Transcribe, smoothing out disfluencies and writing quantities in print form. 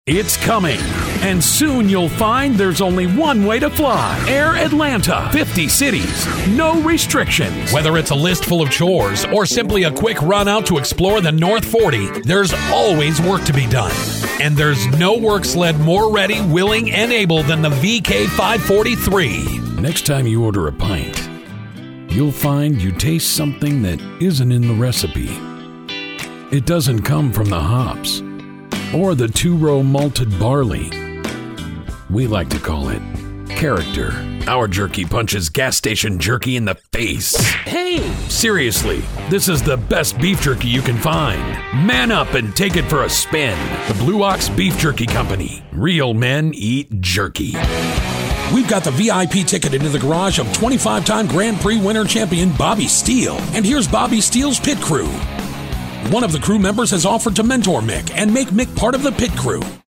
It's coming, and soon you'll find there's only one way to fly. Air Atlanta, 50 cities, no restrictions. Whether it's a list full of chores or simply a quick run out to explore the North 40, there's always work to be done. And there's no work sled more ready, willing, and able than the VK543. Next time you order a pint, you'll find you taste something that isn't in the recipe. It doesn't come from the hops or the two-row malted barley. We like to call it character. Our jerky punches gas station jerky in the face. Hey! Seriously, this is the best beef jerky you can find. Man up and take it for a spin. The Blue Ox Beef Jerky Company. Real men eat jerky. We've got the VIP ticket into the garage of 25-time Grand Prix winner champion Bobby Steele. And here's Bobby Steele's pit crew. One of the crew members has offered to mentor Mick and make Mick part of the pit crew.